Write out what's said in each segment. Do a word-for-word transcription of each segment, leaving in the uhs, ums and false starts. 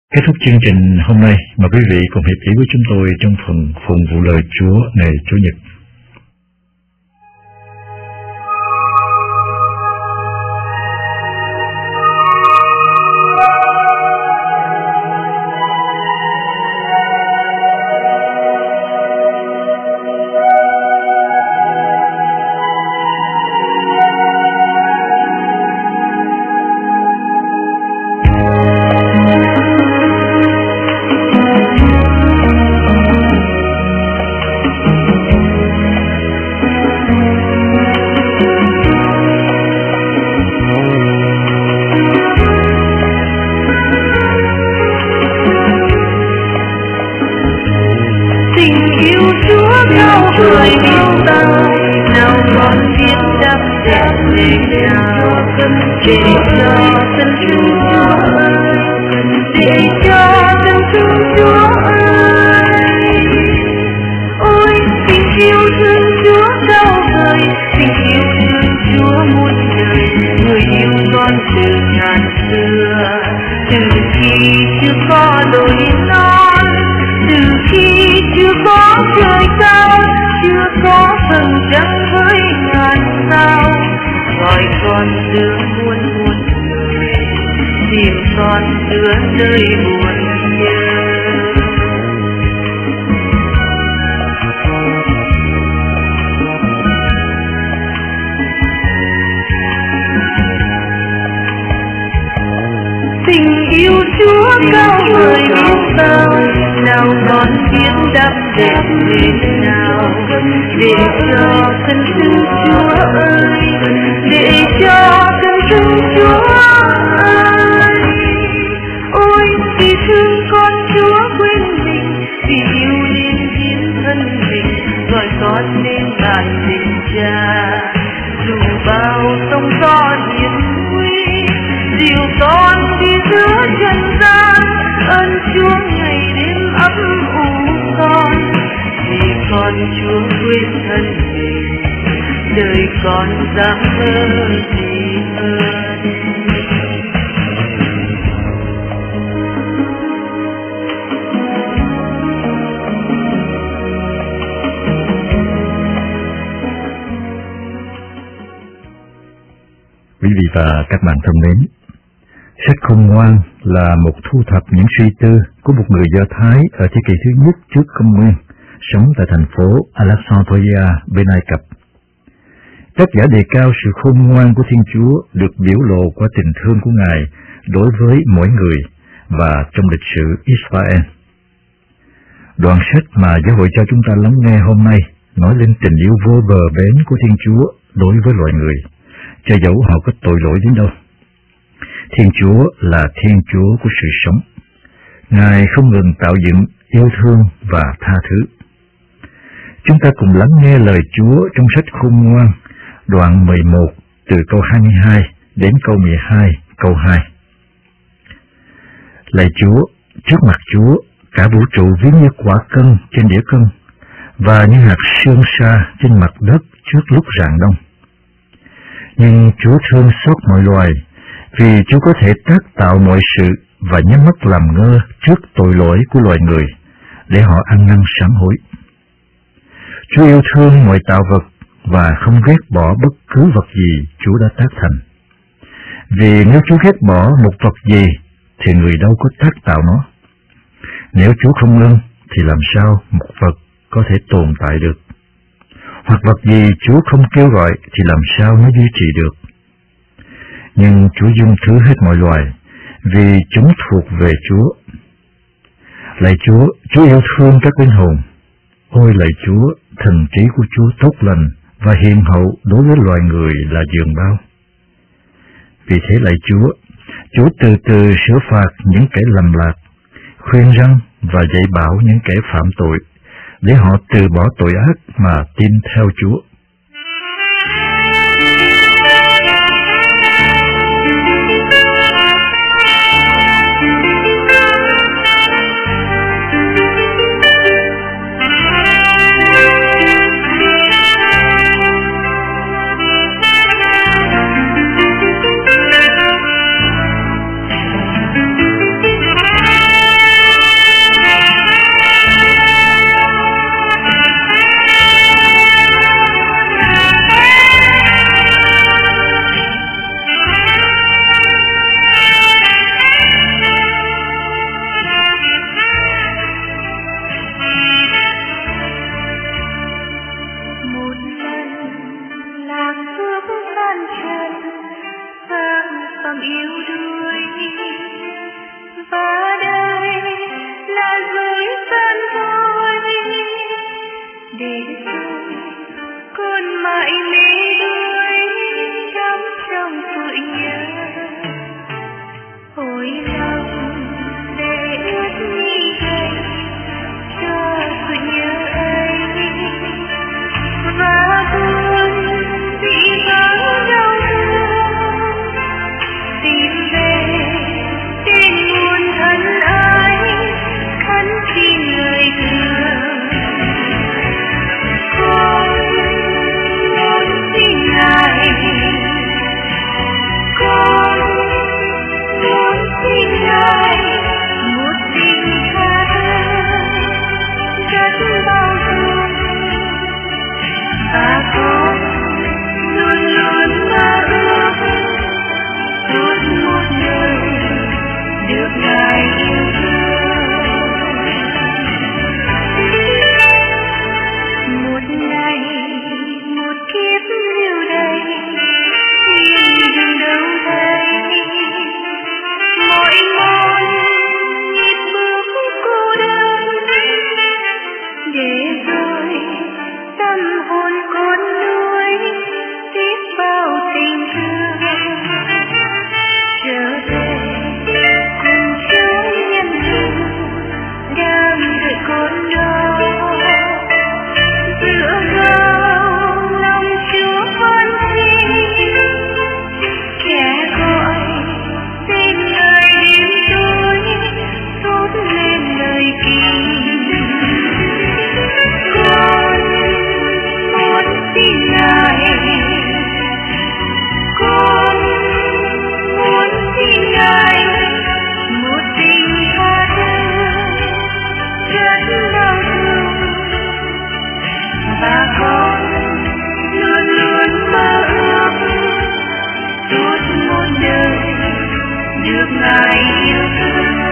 Kết thúc chương trình hôm nay, mời quý vị cùng hiệp chỉ với chúng tôi trong phần phụng vụ lời Chúa ngày Chủ nhật. Quý vị và các bạn thân mến, sách Khôn Ngoan là một thu thập những suy tư của một người Do Thái ở thế kỷ thứ nhất trước công nguyên, sống tại thành phố Alexandria bên Ai Cập. Tác giả đề cao sự khôn ngoan của Thiên Chúa được biểu lộ qua tình thương của Ngài đối với mỗi người và trong lịch sử Israel. Đoạn sách mà giáo hội cho chúng ta lắng nghe hôm nay nói lên tình yêu vô bờ bến của Thiên Chúa đối với loài người, cho dẫu họ có tội lỗi đến đâu. Thiên Chúa là Thiên Chúa của sự sống. Ngài không ngừng tạo dựng, yêu thương và tha thứ. Chúng ta cùng lắng nghe lời Chúa trong sách Khôn Ngoan, đoạn mười một, từ câu hai mươi hai đến câu mười hai, câu hai. Lạy Chúa, trước mặt Chúa, cả vũ trụ ví như quả cân trên đĩa cân, và như hạt sương sa trên mặt đất trước lúc rạng đông. Nhưng Chúa thương xót mọi loài, vì Chúa có thể tác tạo mọi sự và nhắm mắt làm ngơ trước tội lỗi của loài người, để họ ăn năn sám hối. Chúa yêu thương mọi tạo vật và không ghét bỏ bất cứ vật gì Chúa đã tác thành. Vì nếu Chúa ghét bỏ một vật gì, thì người đâu có tác tạo nó. Nếu Chúa không ưng, thì làm sao một vật có thể tồn tại được? Hoặc vật gì Chúa không kêu gọi, thì làm sao nó duy trì được? Nhưng Chúa dung thứ hết mọi loài, vì chúng thuộc về Chúa. Lạy Chúa, Chúa yêu thương các linh hồn. Ôi lạy Chúa, thần trí của Chúa tốt lành và hiền hậu đối với loài người là giường bao. Vì thế lạy Chúa, Chúa từ từ sửa phạt những kẻ lầm lạc, khuyên răn và dạy bảo những kẻ phạm tội, để họ từ bỏ tội ác mà tin theo Chúa. để rồi con mãi mê đuối đắm trong sự nhớ. Ôi lòng để ướt mi gầy cho sự nhớ ấy, và buồn vì vắng đau thương tìm về trên nguồn thân ái khấn xin lời thương. Con muốn xin ngài, con muốn xin ngài một tình tha rất bao dung, và con luôn luôn mơ ước suốt một đời được ngài yêu thương. Một ngày một kiếp lưu đầy nhưng đừng đâu thấy mỗi mòn nhịp bước cô đơn, để rồi tâm hồn con nuối biết bao tình thương. Trở về cùng Chúa nhân từ đang đợi con đó, dựa vào lòng Chúa con xin kẻ gọi tên lời đêm tối thốt lên lời kỳ. Con muốn xin ngài, con muốn xin ngài một tình tha rất đau thương, và con luôn luôn mơ ước suốt một đời được ngài yêu thương.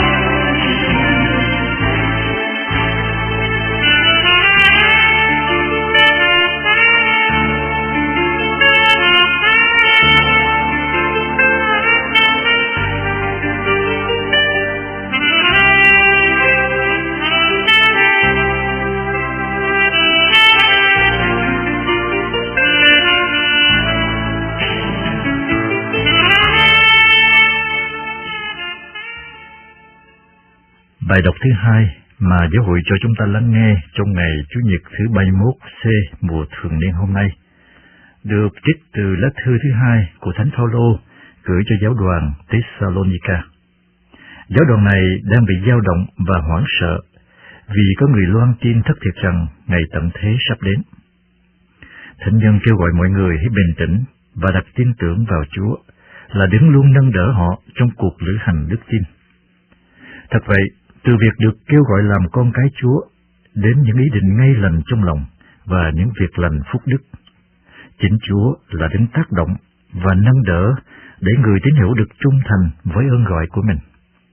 Bài đọc thứ hai mà giáo hội cho chúng ta lắng nghe trong ngày Chủ nhật thứ ba mươi mốt C mùa thường niên hôm nay, được trích từ lá thư thứ hai của Thánh Phaolô gửi cho giáo đoàn Thessalonica. Giáo đoàn này đang bị dao động và hoảng sợ vì có người loan tin thất thiệt rằng ngày tận thế sắp đến. Thánh nhân kêu gọi mọi người hãy bình tĩnh và đặt tin tưởng vào Chúa là đứng luôn nâng đỡ họ trong cuộc lữ hành đức tin. Thật vậy, từ việc được kêu gọi làm con cái Chúa đến những ý định ngay lành trong lòng và những việc lành phúc đức, chính Chúa là đứng tác động và nâng đỡ để người tín hữu được trung thành với ơn gọi của mình.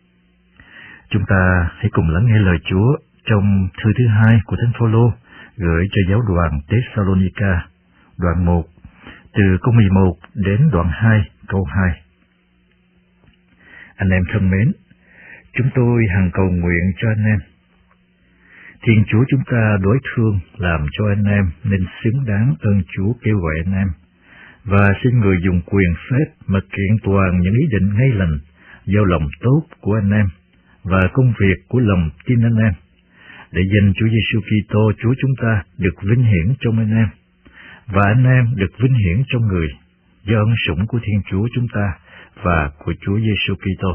Chúng ta hãy cùng lắng nghe lời Chúa trong thư thứ hai của Thánh Phaolô gửi cho giáo đoàn Thessalonica, đoạn một, từ câu mười một đến đoạn hai, câu hai. Anh em thân mến, chúng tôi hằng cầu nguyện cho anh em. Thiên Chúa chúng ta đối thương làm cho anh em nên xứng đáng ơn Chúa kêu gọi anh em, và xin người dùng quyền phép mà kiện toàn những ý định ngay lành do lòng tốt của anh em và công việc của lòng tin anh em, để danh Chúa Giêsu Kitô Chúa chúng ta được vinh hiển trong anh em, và anh em được vinh hiển trong người do ân sủng của Thiên Chúa chúng ta và của Chúa Giêsu Kitô.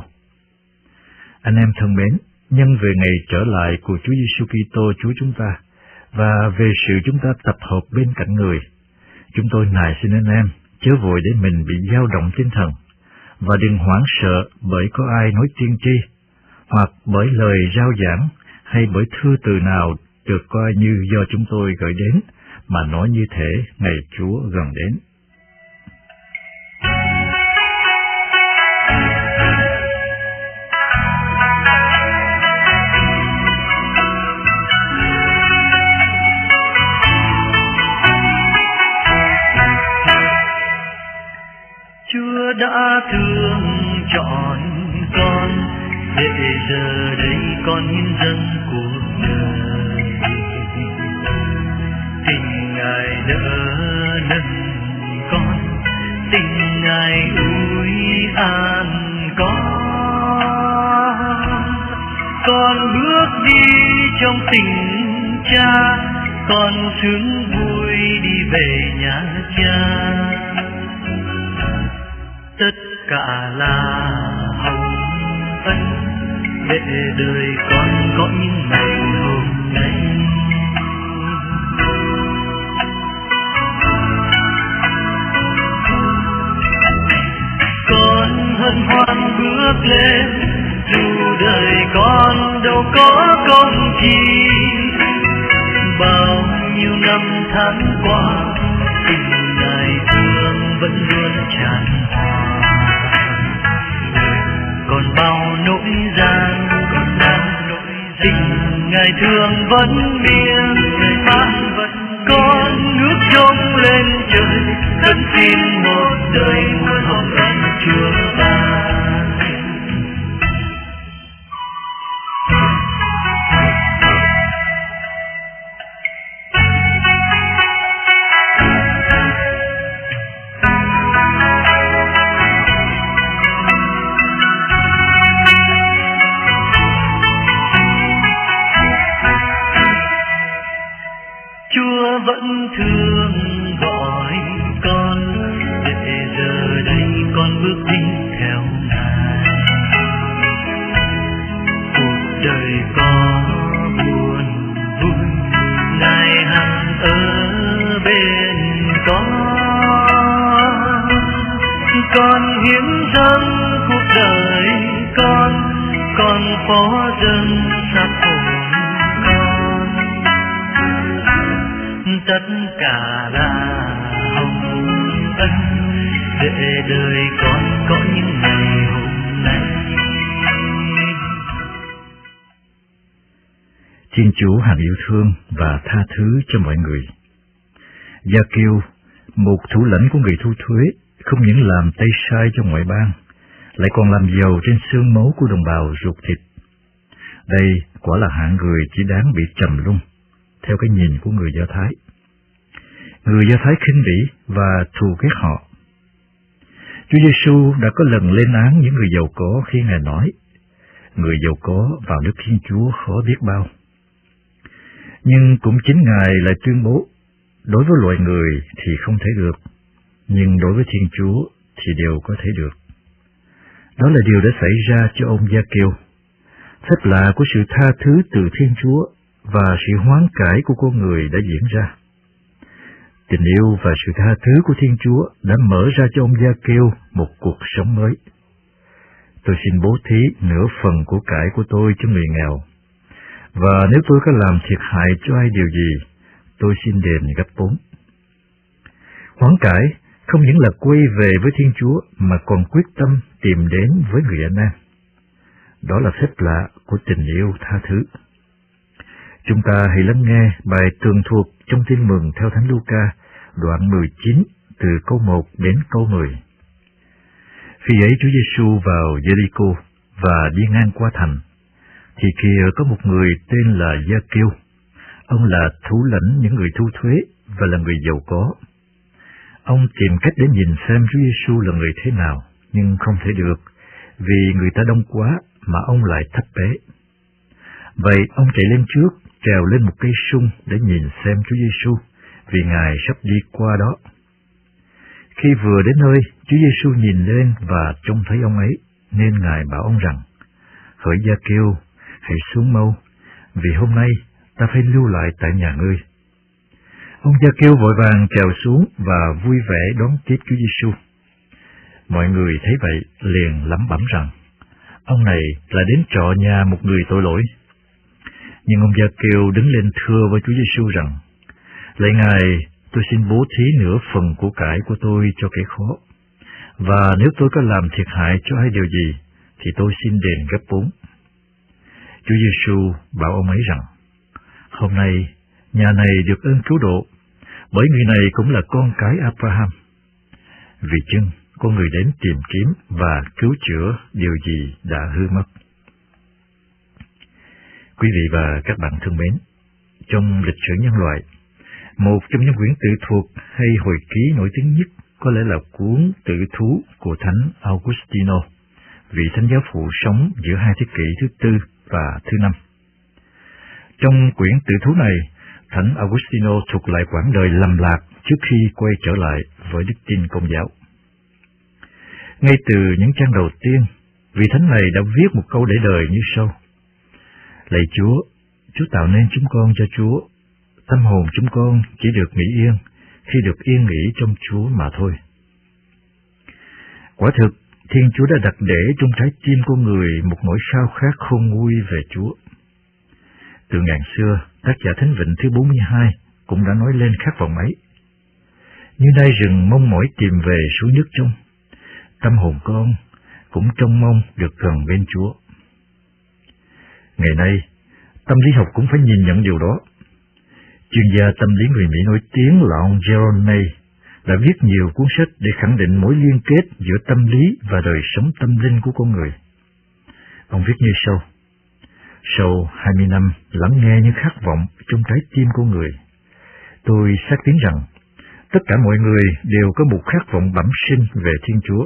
Anh em thân mến, nhân về ngày trở lại của Chúa Giêsu Kitô Chúa chúng ta và về sự chúng ta tập hợp bên cạnh người, chúng tôi nài xin anh em chớ vội để mình bị dao động tinh thần, và đừng hoảng sợ bởi có ai nói tiên tri, hoặc bởi lời rao giảng, hay bởi thư từ nào được coi như do chúng tôi gửi đến, mà nói như thể ngày Chúa gần đến. Chúa đã thương chọn con, để giờ đây con hiến dâng cuộc đời. con bước đi trong tình cha, con sướng vui đi về nhà cha. Tất cả là hồng ân để đời con có những ngày hôm nay. Con hân hoan bước lên dù đời con đâu có công chi. Bao nhiêu năm tháng qua tình ngài thương vẫn luôn tràn hòa. Còn bao nỗi gian, còn bao nỗi tình ngài thương vẫn miên man vẫn. Con ngước trông lên trời khấn xin một đời muôn hồng ân Chúa ban. Chúa vẫn thương gọi con để giờ đây con bước đi theo Ngài. Cuộc đời có buồn vui Ngài hằng ở bên con. Con hiến dâng cuộc đời con, con phó dâng xác hồn con. Tất cả là hồng ân để đời con có những ngày hôm nay. Thiên Chúa hằng yêu thương và tha thứ cho mọi người. Gia-kiêu, một thủ lãnh của người thu thuế, không những làm tay sai cho ngoại bang, lại còn làm giàu trên xương máu của đồng bào ruột thịt. Đây quả là hạng người chỉ đáng bị trầm luân, theo cái nhìn của người Do Thái. Người Do Thái khinh bỉ và thù ghét họ. Chúa Giêsu đã có lần lên án những người giàu có khi Ngài nói, người giàu có vào nước Thiên Chúa khó biết bao. Nhưng cũng chính Ngài lại tuyên bố, đối với loài người thì không thể được, nhưng đối với Thiên Chúa thì đều có thể được. Đó là điều đã xảy ra cho ông Gia-kiêu. Phép lạ của sự tha thứ từ Thiên Chúa và sự hoán cải của con người đã diễn ra. Tình yêu và sự tha thứ của Thiên Chúa đã mở ra cho ông Gia-kiêu một cuộc sống mới. Tôi xin bố thí nửa phần của cải của tôi cho người nghèo, và nếu tôi có làm thiệt hại cho ai điều gì, tôi xin đền gấp bốn. Hoán cải không những là quay về với Thiên Chúa mà còn quyết tâm tìm đến với người anh em. Đó là phép lạ của tình yêu tha thứ. Chúng ta hãy lắng nghe bài tường thuật trong Tin mừng theo Thánh Luca, đoạn mười chín, từ câu một đến câu mười. Khi ấy Chúa Giêsu vào Giê-ri-cô và đi ngang qua thành, thì kìa có một người tên là Gia-kiêu. Ông là thủ lãnh những người thu thuế và là người giàu có. Ông tìm cách để nhìn xem Chúa Giêsu là người thế nào, nhưng không thể được, vì người ta đông quá mà ông lại thấp bé. Vậy ông chạy lên trước, trèo lên một cây sung để nhìn xem Chúa Giêsu, vì Ngài sắp đi qua đó. Khi vừa đến nơi, Chúa Giêsu nhìn lên và trông thấy ông ấy, nên Ngài bảo ông rằng, hỡi Gia-kiêu, hãy xuống mau, vì hôm nay ta phải lưu lại tại nhà ngươi. Ông Gia-kiêu vội vàng trèo xuống và vui vẻ đón tiếp Chúa Giêsu. Mọi người thấy vậy liền lẩm bẩm rằng, ông này là đến trọ nhà một người tội lỗi. Nhưng ông Gia-kiêu đứng lên thưa với Chúa Giêsu rằng, lạy Ngài, tôi xin bố thí nửa phần của cải của tôi cho kẻ khó, và nếu tôi có làm thiệt hại cho ai điều gì, thì tôi xin đền gấp bốn. Chúa Giêsu bảo ông ấy rằng, hôm nay nhà này được ơn cứu độ, bởi người này cũng là con cái Abraham. Vì chưng con người đến tìm kiếm và cứu chữa điều gì đã hư mất. Quý vị và các bạn thân mến, trong lịch sử nhân loại, một trong những quyển tự thuật hay hồi ký nổi tiếng nhất có lẽ là cuốn Tự thú của Thánh Augustino, vị thánh giáo phụ sống giữa hai thế kỷ thứ tư và thứ năm. Trong quyển tự thú này, Thánh Augustino thuật lại quãng đời lầm lạc trước khi quay trở lại với đức tin Công giáo. Ngay từ những trang đầu tiên, vị thánh này đã viết một câu để đời như sau: Lạy Chúa, Chúa tạo nên chúng con cho Chúa, tâm hồn chúng con chỉ được nghỉ yên khi được yên nghỉ trong Chúa mà thôi. Quả thực, Thiên Chúa đã đặt để trong trái tim con người một nỗi khao khát khôn nguôi về Chúa. Từ ngàn xưa, tác giả Thánh Vịnh thứ bốn mươi hai cũng đã nói lên khát vọng ấy. Như nay rừng mong mỏi tìm về suối nước trong, tâm hồn con cũng trông mong được gần bên Chúa. Ngày nay, tâm lý học cũng phải nhìn nhận điều đó. Chuyên gia tâm lý người Mỹ nổi tiếng là ông Gerald May đã viết nhiều cuốn sách để khẳng định mối liên kết giữa tâm lý và đời sống tâm linh của con người. Ông viết như sau: Sau hai mươi năm lắng nghe những khát vọng trong trái tim con người, tôi xác tín rằng tất cả mọi người đều có một khát vọng bẩm sinh về Thiên Chúa.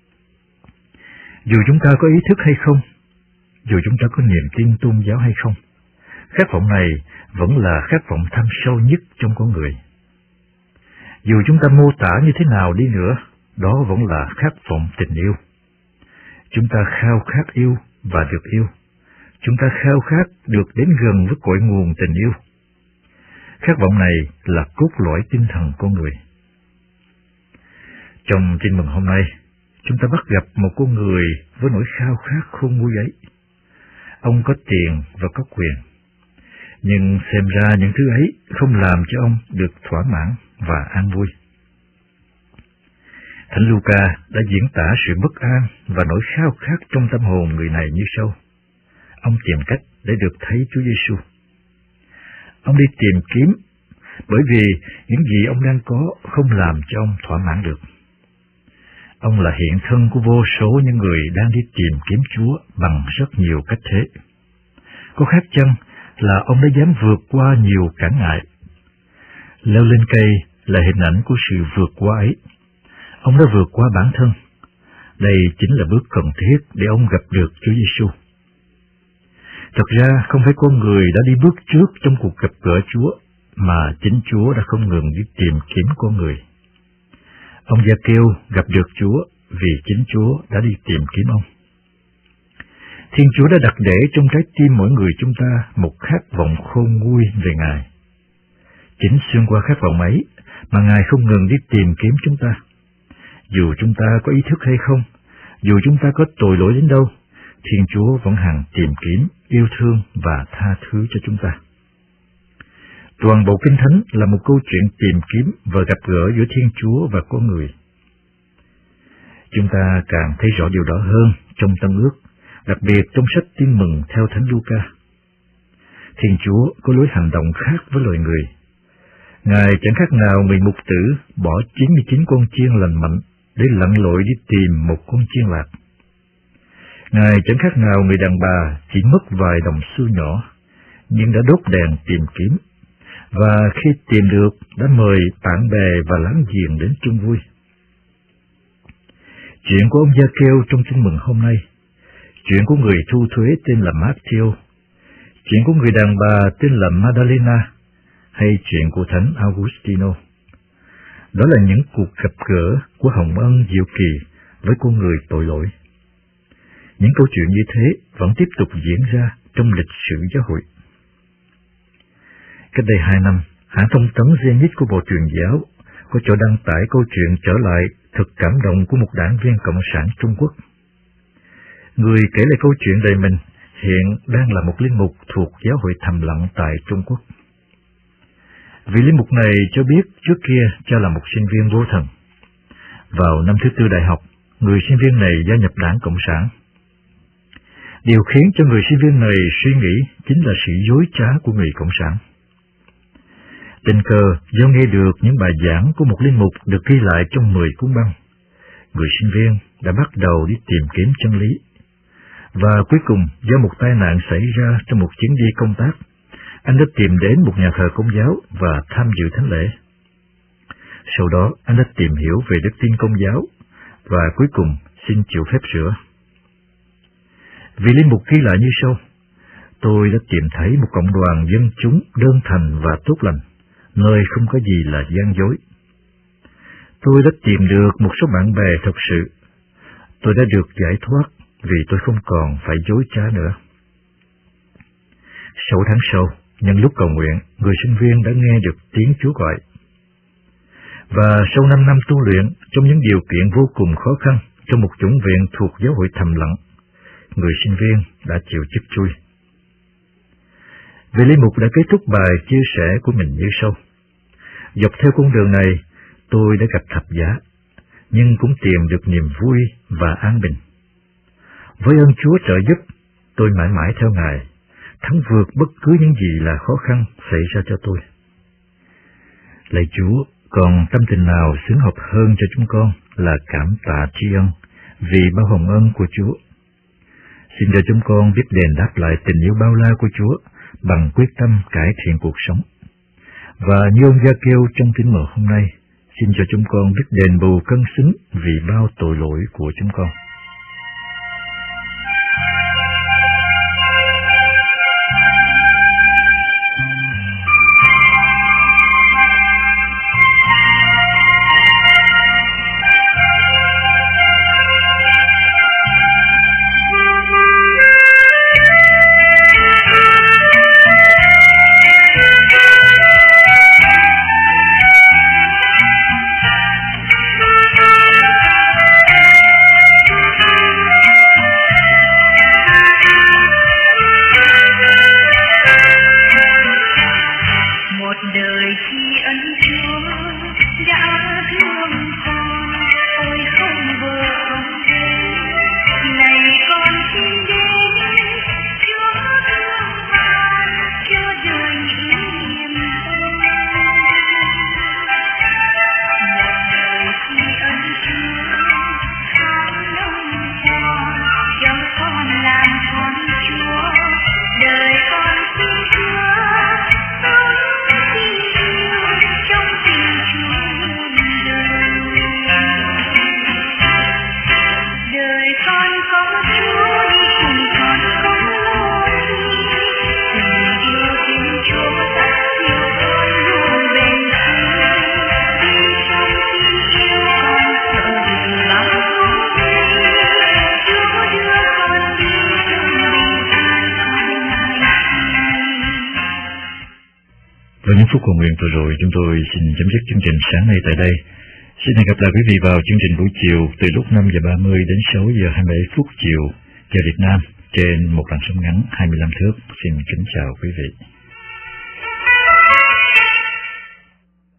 Dù chúng ta có ý thức hay không, dù chúng ta có niềm tin tôn giáo hay không, khát vọng này vẫn là khát vọng thâm sâu nhất trong con người. Dù chúng ta mô tả như thế nào đi nữa, đó vẫn là khát vọng tình yêu. Chúng ta khao khát yêu và được yêu. Chúng ta khao khát được đến gần với cội nguồn tình yêu. Khát vọng này là cốt lõi tinh thần con người. Trong tin mừng hôm nay, chúng ta bắt gặp một con người với nỗi khao khát khôn nguôi ấy. Ông có tiền và có quyền, nhưng xem ra những thứ ấy không làm cho ông được thỏa mãn và an vui. Thánh Luca đã diễn tả sự bất an và nỗi khao khát trong tâm hồn người này như sau: Ông tìm cách để được thấy Chúa Giêsu. Ông đi tìm kiếm, bởi vì những gì ông đang có không làm cho ông thỏa mãn được. Ông là hiện thân của vô số những người đang đi tìm kiếm Chúa bằng rất nhiều cách thế. Có khác chăng là ông đã dám vượt qua nhiều cản ngại. Leo lên cây là hình ảnh của sự vượt qua ấy. Ông đã vượt qua bản thân. Đây chính là bước cần thiết để ông gặp được Chúa Giêsu. Thật ra không phải con người đã đi bước trước trong cuộc gặp gỡ Chúa, mà chính Chúa đã không ngừng đi tìm kiếm con người. Ông Gia-kêu gặp được Chúa vì chính Chúa đã đi tìm kiếm ông. Thiên Chúa đã đặt để trong trái tim mỗi người chúng ta một khát vọng khôn nguôi về Ngài. Chính xuyên qua khát vọng ấy mà Ngài không ngừng đi tìm kiếm chúng ta. Dù chúng ta có ý thức hay không, dù chúng ta có tội lỗi đến đâu, Thiên Chúa vẫn hằng tìm kiếm, yêu thương và tha thứ cho chúng ta. Toàn bộ Kinh Thánh là một câu chuyện tìm kiếm và gặp gỡ giữa Thiên Chúa và con người. Chúng ta càng thấy rõ điều đó hơn trong Tân Ước, đặc biệt trong sách Tin Mừng theo Thánh Luca. Thiên Chúa có lối hành động khác với loài người. Ngài chẳng khác nào người mục tử bỏ chín mươi chín con chiên lành mạnh để lặn lội đi tìm một con chiên lạc. Ngài chẳng khác nào người đàn bà chỉ mất vài đồng xu nhỏ, nhưng đã đốt đèn tìm kiếm, và khi tìm được đã mời bạn bè và láng giềng đến chung vui. Chuyện của ông Gia-kêu trong Tin Mừng hôm nay, chuyện của người thu thuế tên là Matthew, chuyện của người đàn bà tên là Madalena, hay chuyện của Thánh Augustino. Đó là những cuộc gặp gỡ của hồng ân diệu kỳ với con người tội lỗi. Những câu chuyện như thế vẫn tiếp tục diễn ra trong lịch sử giáo hội. Cách đây hai năm, hãng thông tấn Zenit của Bộ Truyền giáo có chỗ đăng tải câu chuyện trở lại thực cảm động của một đảng viên Cộng sản Trung Quốc. Người kể lại câu chuyện đời mình hiện đang là một linh mục thuộc giáo hội thầm lặng tại Trung Quốc. Vị linh mục này cho biết trước kia cha là một sinh viên vô thần. Vào năm thứ tư đại học, người sinh viên này gia nhập đảng Cộng sản. Điều khiến cho người sinh viên này suy nghĩ chính là sự dối trá của người Cộng sản. Tình cờ do nghe được những bài giảng của một linh mục được ghi lại trong mười cuốn băng, người sinh viên đã bắt đầu đi tìm kiếm chân lý. Và cuối cùng, do một tai nạn xảy ra trong một chuyến đi công tác, anh đã tìm đến một nhà thờ Công giáo và tham dự thánh lễ. Sau đó, anh đã tìm hiểu về đức tin Công giáo và cuối cùng xin chịu phép rửa. Vị linh mục ghi lại như sau: tôi đã tìm thấy một cộng đoàn dân chúng đơn thành và tốt lành, nơi không có gì là gian dối. Tôi đã tìm được một số bạn bè thật sự. Tôi đã được giải thoát vì tôi không còn phải dối trá nữa. Sáu tháng sau, nhân lúc cầu nguyện, người sinh viên đã nghe được tiếng Chúa gọi. Và sau năm năm tu luyện, trong những điều kiện vô cùng khó khăn, trong một chủng viện thuộc giáo hội thầm lặng, người sinh viên đã chịu chức chui. Vị linh mục đã kết thúc bài chia sẻ của mình như sau. Dọc theo con đường này, tôi đã gặp thập giá, nhưng cũng tìm được niềm vui và an bình. Với ơn Chúa trợ giúp, tôi mãi mãi theo Ngài, thắng vượt bất cứ những gì là khó khăn xảy ra cho tôi. Lạy Chúa, còn tâm tình nào xứng hợp hơn cho chúng con là cảm tạ tri ân vì bao hồng ân của Chúa. Xin cho chúng con biết đền đáp lại tình yêu bao la của Chúa bằng quyết tâm cải thiện cuộc sống. Và như ông Gia kêu trong tín mờ hôm nay, xin cho chúng con biết đền bù cân xứng vì bao tội lỗi của chúng con. Với những phút cầu nguyện vừa rồi, chúng tôi xin chấm dứt chương trình sáng nay tại đây. Xin hẹn gặp lại quý vị vào chương trình buổi chiều từ lúc năm giờ ba mươi đến sáu giờ hai mươi bảy phút chiều giờ Việt Nam trên một làn sóng ngắn hai mươi lăm thước. Xin kính chào quý vị.